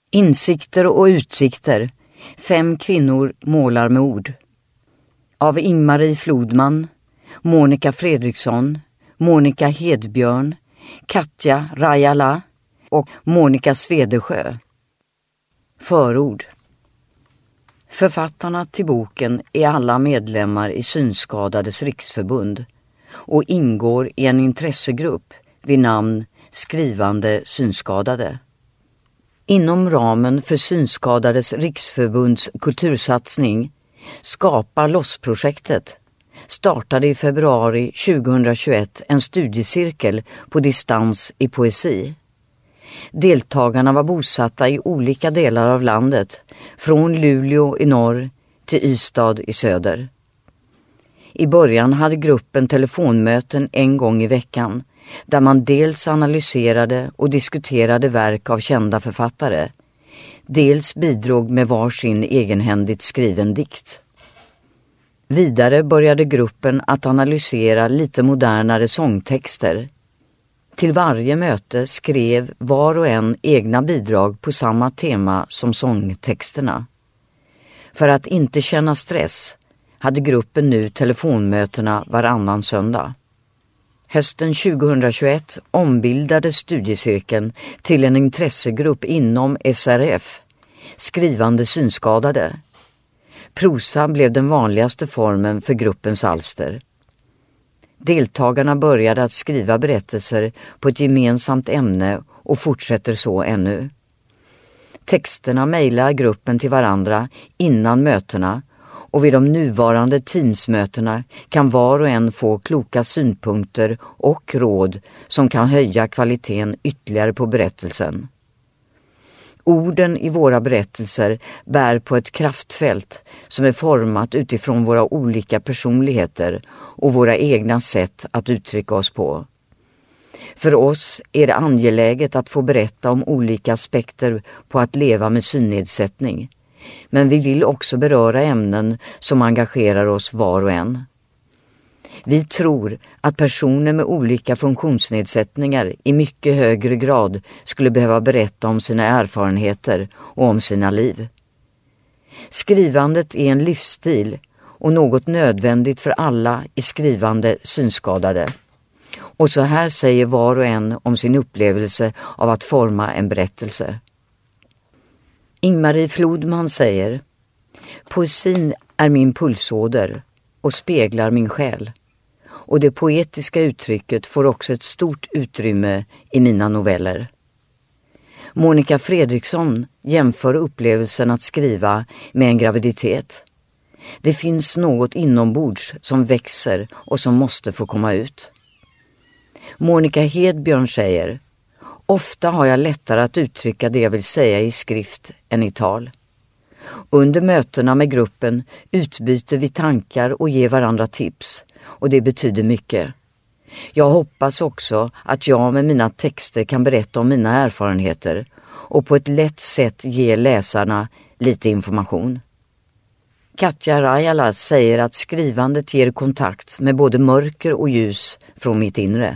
Insikter och utsikter. 5 kvinnor målar med ord. Av Ingmarie Flodman, Monica Fredriksson, Monica Hedbjörn, Katja Rajala och Monica Svedesjö. Förord. Författarna till boken är alla medlemmar i Synskadades riksförbund och ingår i en intressegrupp vid namn Skrivande synskadade. Inom ramen för Synskadades riksförbunds kultursatsning Skapa loss-projektet startade i februari 2021 en studiecirkel på distans i poesi. Deltagarna var bosatta i olika delar av landet, från Luleå i norr till Ystad i söder. I början hade gruppen telefonmöten en gång i veckan, där man dels analyserade och diskuterade verk av kända författare, dels bidrog med varsin egenhändigt skriven dikt. Vidare började gruppen att analysera lite modernare sångtexter. Till varje möte skrev var och en egna bidrag på samma tema som sångtexterna. För att inte känna stress hade gruppen nu telefonmötena varannan söndag. Hösten 2021 ombildades studiecirkeln till en intressegrupp inom SRF, Skrivande synskadade. Prosa blev den vanligaste formen för gruppens alster. Deltagarna började att skriva berättelser på ett gemensamt ämne och fortsätter så ännu. Texterna mejlar gruppen till varandra innan mötena, och vid de nuvarande teamsmötena kan var och en få kloka synpunkter och råd som kan höja kvaliteten ytterligare på berättelsen. Orden i våra berättelser bär på ett kraftfält som är format utifrån våra olika personligheter och våra egna sätt att uttrycka oss på. För oss är det angeläget att få berätta om olika aspekter på att leva med synnedsättning. Men vi vill också beröra ämnen som engagerar oss var och en. Vi tror att personer med olika funktionsnedsättningar i mycket högre grad skulle behöva berätta om sina erfarenheter och om sina liv. Skrivandet är en livsstil och något nödvändigt för alla i skrivande synskadade. Och så här säger var och en om sin upplevelse av att forma en berättelse. Ingmarie Flodman säger: poesin är min pulsåder och speglar min själ. Och det poetiska uttrycket får också ett stort utrymme i mina noveller. Monica Fredriksson jämför upplevelsen att skriva med en graviditet. Det finns något inombords som växer och som måste få komma ut. Monica Hedbjörn säger: ofta har jag lättare att uttrycka det jag vill säga i skrift än i tal. Under mötena med gruppen utbyter vi tankar och ger varandra tips, och det betyder mycket. Jag hoppas också att jag med mina texter kan berätta om mina erfarenheter och på ett lätt sätt ge läsarna lite information. Katja Rajala säger att skrivandet ger kontakt med både mörker och ljus från mitt inre.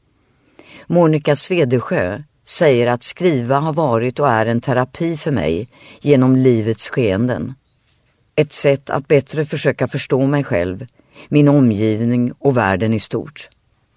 Monica Svedesjö säger att skriva har varit och är en terapi för mig genom livets skeenden. Ett sätt att bättre försöka förstå mig själv, min omgivning och världen i stort.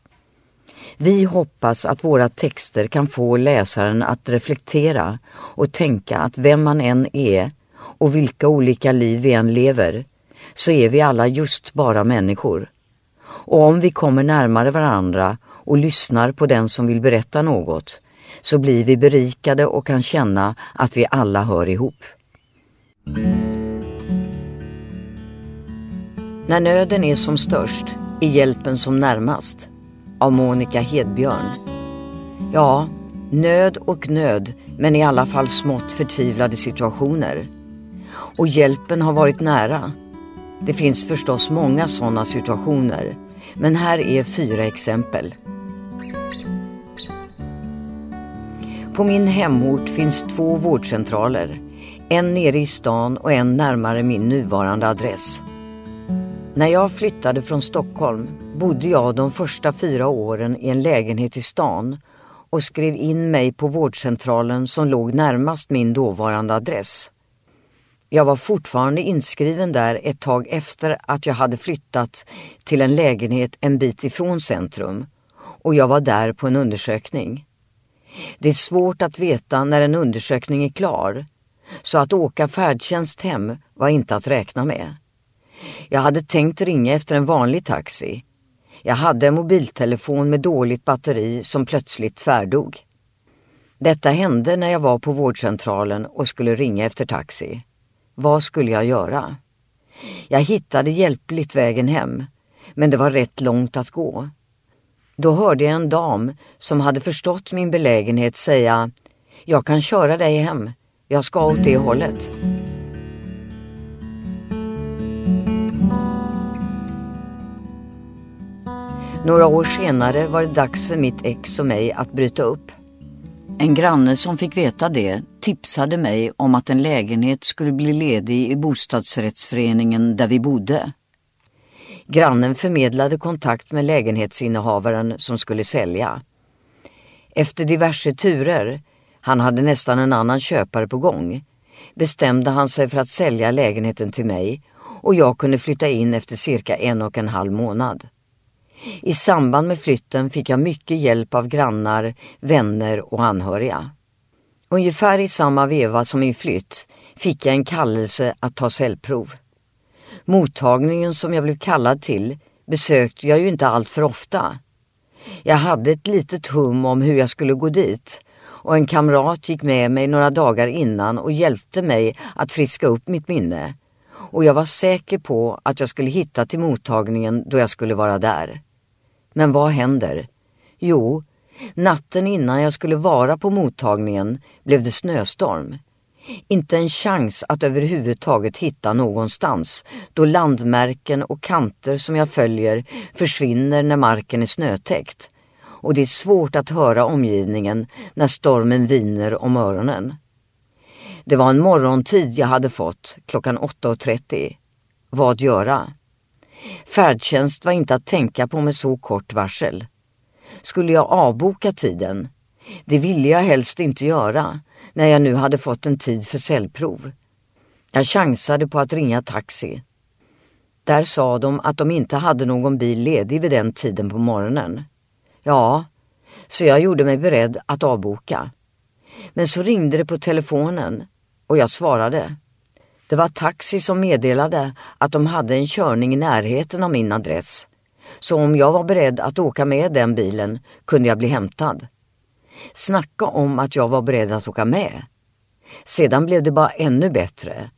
Vi hoppas att våra texter kan få läsaren att reflektera och tänka att vem man än är och vilka olika liv vi än lever, så är vi alla just bara människor. Och om vi kommer närmare varandra och lyssnar på den som vill berätta något, så blir vi berikade och kan känna att vi alla hör ihop. När nöden är som störst är hjälpen som närmast, av Monica Hedbjörn. Ja, nöd och nöd, men i alla fall smått förtvivlade situationer. Och hjälpen har varit nära. Det finns förstås många sådana situationer, men här är 4 exempel. På min hemort finns 2 vårdcentraler, en nere i stan och en närmare min nuvarande adress. När jag flyttade från Stockholm bodde jag de första 4 åren i en lägenhet i stan och skrev in mig på vårdcentralen som låg närmast min dåvarande adress. Jag var fortfarande inskriven där ett tag efter att jag hade flyttat till en lägenhet en bit ifrån centrum, och jag var där på en undersökning. Det är svårt att veta när en undersökning är klar, så att åka färdtjänst hem var inte att räkna med. Jag hade tänkt ringa efter en vanlig taxi. Jag hade en mobiltelefon med dåligt batteri som plötsligt tvärdog. Detta hände när jag var på vårdcentralen och skulle ringa efter taxi. Vad skulle jag göra? Jag hittade hjälpligt vägen hem, men det var rätt långt att gå. Då hörde jag en dam som hade förstått min belägenhet säga: "Jag kan köra dig hem, jag ska åt det hållet." Några år senare var det dags för mitt ex och mig att bryta upp. En granne som fick veta det tipsade mig om att en lägenhet skulle bli ledig i bostadsrättsföreningen där vi bodde. Grannen förmedlade kontakt med lägenhetsinnehavaren som skulle sälja. Efter diverse turer, han hade nästan en annan köpare på gång, bestämde han sig för att sälja lägenheten till mig, och jag kunde flytta in efter cirka 1,5 månad. I samband med flytten fick jag mycket hjälp av grannar, vänner och anhöriga. Ungefär i samma veva som min flytt fick jag en kallelse att ta cellprov. Mottagningen som jag blev kallad till besökte jag ju inte allt för ofta. Jag hade ett litet hum om hur jag skulle gå dit, och en kamrat gick med mig några dagar innan och hjälpte mig att friska upp mitt minne. Och jag var säker på att jag skulle hitta till mottagningen då jag skulle vara där. Men vad händer? Jo, natten innan jag skulle vara på mottagningen blev det snöstorm. Inte en chans att överhuvudtaget hitta någonstans, då landmärken och kanter som jag följer försvinner när marken är snötäckt. Och det är svårt att höra omgivningen när stormen viner om öronen. Det var en morgontid jag hade fått, klockan 8:30. Vad göra? Färdtjänst var inte att tänka på med så kort varsel. Skulle jag avboka tiden? Det ville jag helst inte göra när jag nu hade fått en tid för cellprov. Jag chansade på att ringa taxi. Där sa de att de inte hade någon bil ledig vid den tiden på morgonen. Ja, så jag gjorde mig beredd att avboka. Men så ringde det på telefonen och jag svarade. Det var taxi som meddelade att de hade en körning i närheten av min adress. Så om jag var beredd att åka med den bilen kunde jag bli hämtad. Snacka om att jag var beredd att åka med. Sedan blev det bara ännu bättre.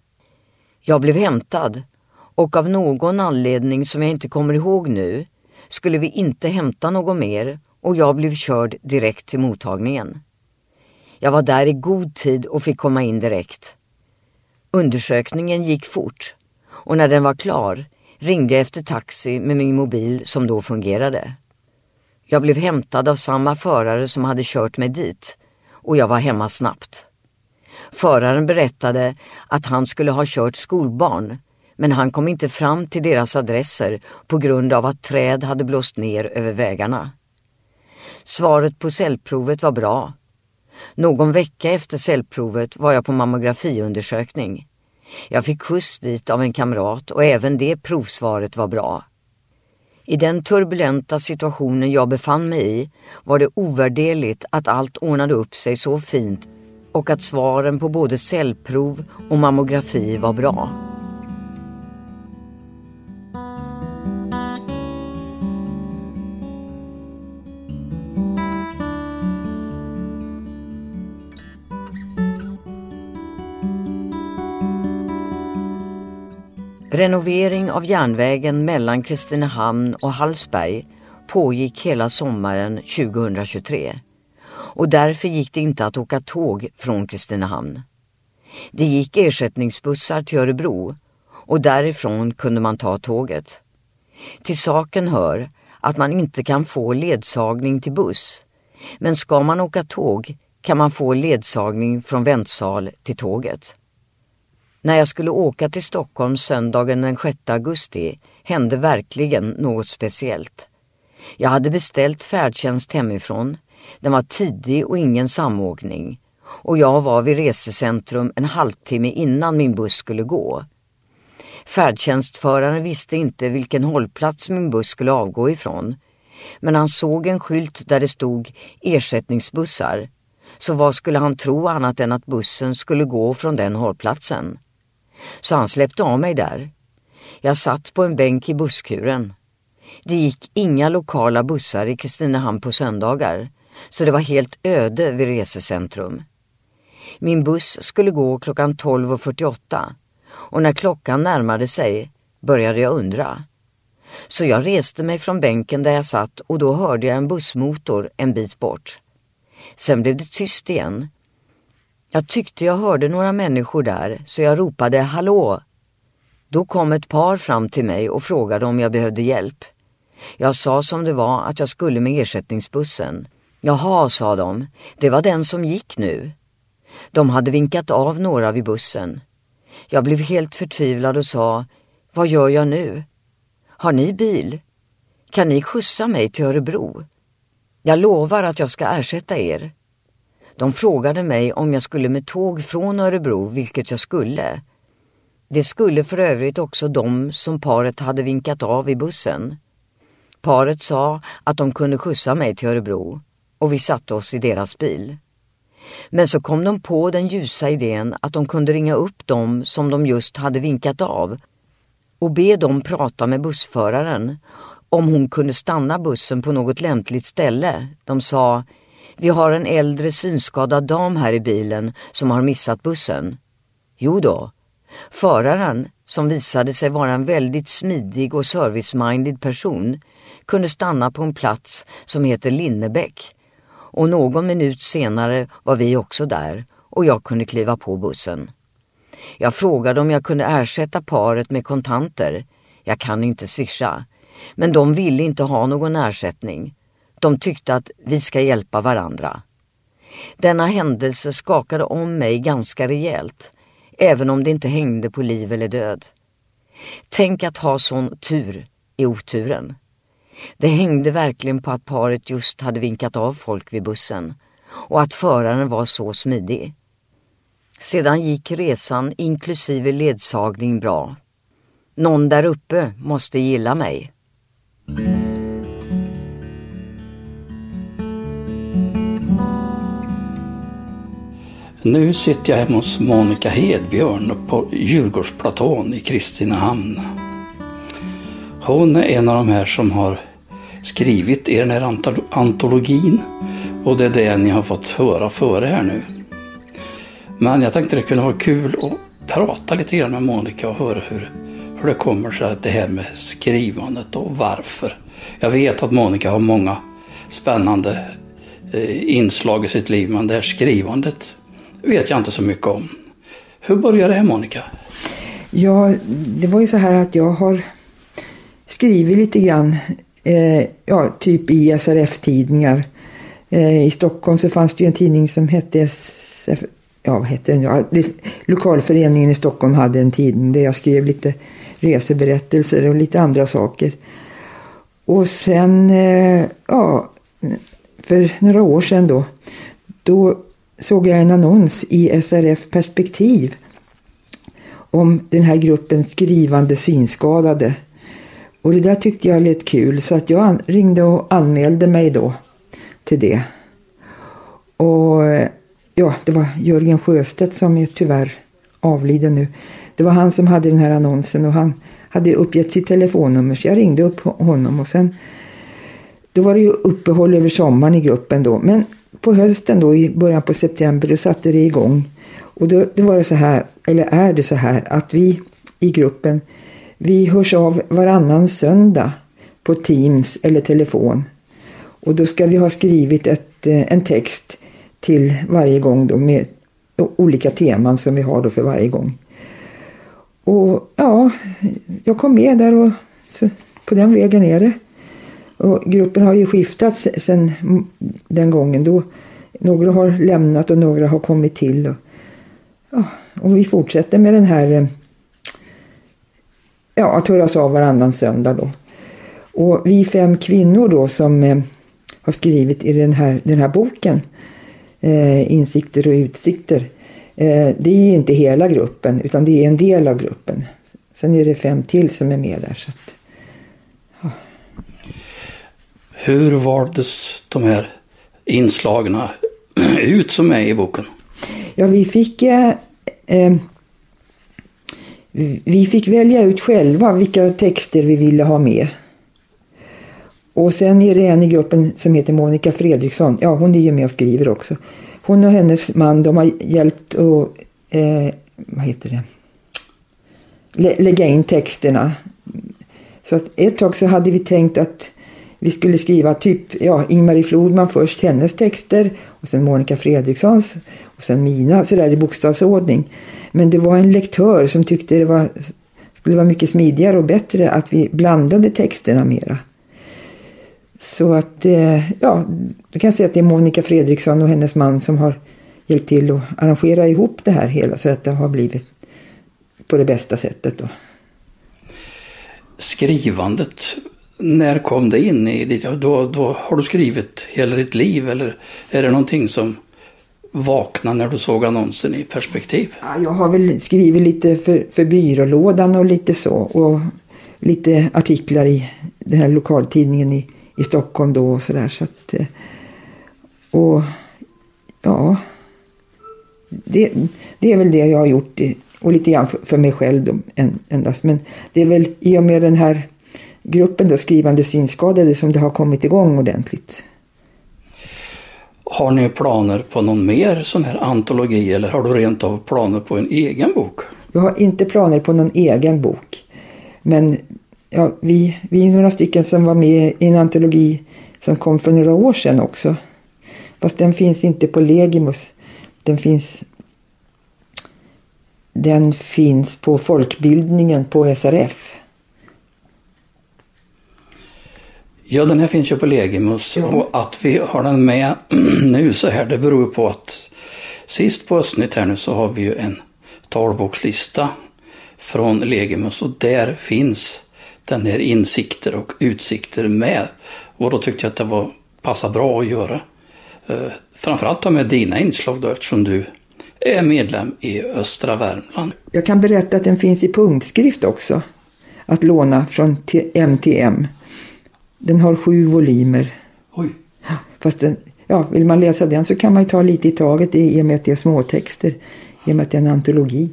Jag blev hämtad, och av någon anledning som jag inte kommer ihåg nu skulle vi inte hämta något mer, och jag blev körd direkt till mottagningen. Jag var där i god tid och fick komma in direkt. Undersökningen gick fort, och när den var klar ringde jag efter taxi med min mobil som då fungerade. Jag blev hämtad av samma förare som hade kört mig dit, och jag var hemma snabbt. Föraren berättade att han skulle ha kört skolbarn, men han kom inte fram till deras adresser på grund av att träd hade blåst ner över vägarna. Svaret på cellprovet var bra. Någon vecka efter cellprovet var jag på mammografiundersökning. Jag fick skjuts dit av en kamrat, och även det provsvaret var bra. I den turbulenta situationen jag befann mig i var det ovärderligt att allt ordnade upp sig så fint och att svaren på både cellprov och mammografi var bra. Renovering av järnvägen mellan Kristinehamn och Hallsberg pågick hela sommaren 2023, och därför gick det inte att åka tåg från Kristinehamn. Det gick ersättningsbussar till Örebro, och därifrån kunde man ta tåget. Till saken hör att man inte kan få ledsagning till buss, men ska man åka tåg kan man få ledsagning från väntsal till tåget. När jag skulle åka till Stockholm söndagen den 6 augusti hände verkligen något speciellt. Jag hade beställt färdtjänst hemifrån, Den var tidig och ingen samåkning. Och jag var vid resecentrum en halvtimme innan min buss skulle gå. Färdtjänstföraren visste inte vilken hållplats min buss skulle avgå ifrån. Men han såg en skylt där det stod ersättningsbussar. Så vad skulle han tro annat än att bussen skulle gå från den hållplatsen? Så han släppte av mig där. Jag satt på en bänk i busskuren. Det gick inga lokala bussar i Kristinehamn på söndagar, så det var helt öde vid resecentrum. Min buss skulle gå klockan 12:48 och när klockan närmade sig började jag undra. Så jag reste mig från bänken där jag satt och då hörde jag en bussmotor en bit bort. Sen blev det tyst igen. Jag tyckte jag hörde några människor där så jag ropade hallå. Då kom ett par fram till mig och frågade om jag behövde hjälp. Jag sa som det var att jag skulle med ersättningsbussen. Jaha, sa de, det var den som gick nu. De hade vinkat av några vid bussen. Jag blev helt förtvivlad och sa, vad gör jag nu? Har ni bil? Kan ni skjutsa mig till Örebro? Jag lovar att jag ska ersätta er. De frågade mig om jag skulle med tåg från Örebro, vilket jag skulle. Det skulle för övrigt också de som paret hade vinkat av i bussen. Paret sa att de kunde skjutsa mig till Örebro och vi satte oss i deras bil. Men så kom de på den ljusa idén att de kunde ringa upp dem som de just hade vinkat av och be dem prata med bussföraren om hon kunde stanna bussen på något lämpligt ställe. De sa, vi har en äldre synskadad dam här i bilen som har missat bussen. Jo då, föraren, som visade sig vara en väldigt smidig och service-minded person, kunde stanna på en plats som heter Linnebäck. Och någon minut senare var vi också där och jag kunde kliva på bussen. Jag frågade om jag kunde ersätta paret med kontanter. Jag kan inte swisha. Men de ville inte ha någon ersättning. De tyckte att vi ska hjälpa varandra. Denna händelse skakade om mig ganska rejält, även om det inte hängde på liv eller död. Tänk att ha sån tur i oturen. Det hängde verkligen på att paret just hade vinkat av folk vid bussen och att föraren var så smidig. Sedan gick resan inklusive ledsagning bra. Någon där uppe måste gilla mig. Nu sitter jag hemma hos Monica Hedbjörn på Djurgårdsplatån i Kristinehamn. Hon är en av de här som har skrivit i den här antologin och det är det ni har fått höra före här nu. Men jag tänkte det kunde vara kul att prata lite grann med Monica och höra hur det kommer sig att det här med skrivandet och varför. Jag vet att Monica har många spännande inslag i sitt liv, men det här skrivandet vet jag inte så mycket om. Hur började det här, Monica? Ja, det var ju så här att jag har skrivit lite grann, typ i SRF-tidningar. I Stockholm så fanns det ju en tidning som hette vad heter den? Ja, lokalföreningen i Stockholm hade en tidning där jag skrev lite reseberättelser och lite andra saker. Och sen, för några år sedan då såg jag en annons i SRF Perspektiv om den här gruppen skrivande synskadade. Och det där tyckte jag lät kul, så att jag ringde och anmälde mig då till det. Och det var Jörgen Sjöstedt som är tyvärr avliden nu. Det var han som hade den här annonsen och han hade uppgett sitt telefonnummer, så jag ringde upp honom och sen då var det ju uppehåll över sommaren i gruppen då. Men på hösten då, i början på september, då satte det igång. Och då var det så här, eller är det så här, att vi i gruppen, vi hörs av varannan söndag på Teams eller telefon. Och då ska vi ha skrivit en text till varje gång då med olika teman som vi har då för varje gång. Och ja, jag kom med där och så på den vägen är det. Och gruppen har ju skiftat sen den gången då. Några har lämnat och några har kommit till. Och vi fortsätter med den här att höras av varannan söndag då. Och vi 5 kvinnor då som har skrivit i den här boken, Insikter och utsikter, det är inte hela gruppen utan det är en del av gruppen. Sen är det 5 till som är med där. Så att, ja. Hur valdes de här inslagna ut som är i boken? Ja, vi fick välja ut själva vilka texter vi ville ha med. Och sen är det en i gruppen som heter Monica Fredriksson. Ja, hon är ju med och skriver också. Hon och hennes man, de har hjälpt att lägga in texterna. Så att ett tag så hade vi tänkt att vi skulle skriva Ingmarie Flodman först, hennes texter, och sen Monica Fredrikssons och sen mina, så där i bokstavsordning. Men det var en lektör som tyckte det skulle vara mycket smidigare och bättre att vi blandade texterna mera. Så att, du kan säga att det är Monica Fredriksson och hennes man som har hjälpt till att arrangera ihop det här hela så att det har blivit på det bästa sättet då. Skrivandet, när kom det in i ditt? Då har du skrivit hela ditt liv, eller är det någonting som vaknade när du såg annonsen i Perspektiv? Ja, jag har väl skrivit lite för byrålådan och lite så, och lite artiklar i den här lokaltidningen i Stockholm då och sådär, så att, och ja, det är väl det jag har gjort, och lite grann för mig själv då, endast, men det är väl i och med den här gruppen då, skrivande synskadade, som det har kommit igång ordentligt. Har ni planer på någon mer sån här antologi, eller har du rent av planer på en egen bok? Jag har inte planer på någon egen bok, men ja, vi är några stycken som var med i en antologi som kom för några år sedan också. Fast den finns inte på Legimus. Den finns på folkbildningen på SRF. Ja, den här finns ju på Legimus, ja. Och att vi har den med nu så här, det beror på att sist på Östnytt här nu så har vi ju en talbokslista från Legimus, och där finns den här insikter och utsikter med. Och då tyckte jag att det passar bra att göra. Framförallt ta med dina inslag då, eftersom du är medlem i Östra Värmland. Jag kan berätta att den finns i punktskrift också. Att låna från MTM. Den har 7 volymer. Oj. Fast vill man läsa den så kan man ju ta lite i taget i och med att det är småtexter. I och med att det är en antologi.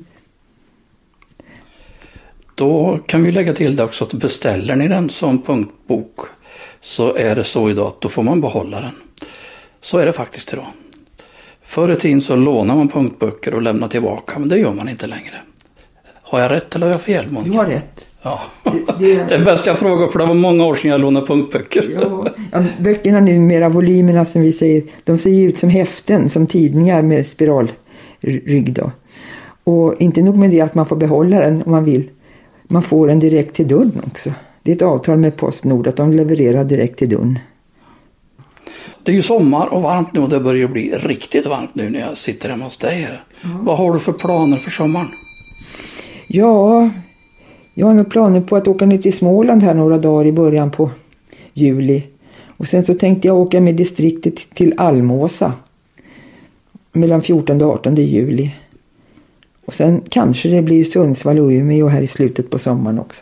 Då kan vi lägga till det också att beställer ni den som punktbok så är det så idag att då får man behålla den. Så är det faktiskt idag. Förr i tiden så lånar man punktböcker och lämnar tillbaka, men det gör man inte längre. Har jag rätt eller har jag fel, Monica? Du har rätt. Ja, det är bäst jag frågar, för det var många år sedan jag lånade punktböcker. Ja, böckerna numera, volymerna som vi säger, de ser ju ut som häften, som tidningar med spiralrygg då. Och inte nog med det att man får behålla den om man vill. Man får den direkt till dörren också. Det är ett avtal med Postnord att de levererar direkt till dörren. Det är ju sommar och varmt nu, och det börjar bli riktigt varmt nu när jag sitter hemma hos dig här. Mm. Vad har du för planer för sommaren? Ja, jag har nog planer på att åka ner till Småland här några dagar i början på juli. Och sen så tänkte jag åka med distriktet till Almåsa mellan 14 och 18 juli. Och sen kanske det blir Sundsvall och Umeå här i slutet på sommaren också.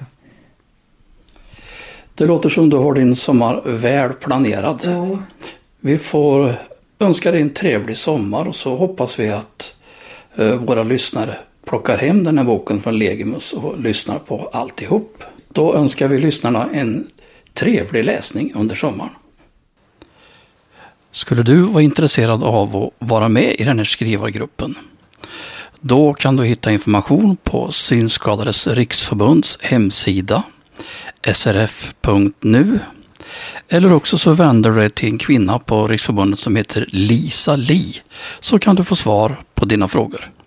Det låter som du har din sommar väl planerad. Ja. Vi får önska dig en trevlig sommar, och så hoppas vi att våra lyssnare plockar hem den här boken från Legimus och lyssnar på alltihop. Då önskar vi lyssnarna en trevlig läsning under sommaren. Skulle du vara intresserad av att vara med i den här skrivargruppen? Då kan du hitta information på Synskadades riksförbunds hemsida srf.nu, eller också så vänder du dig till en kvinna på riksförbundet som heter Lisa Li, så kan du få svar på dina frågor.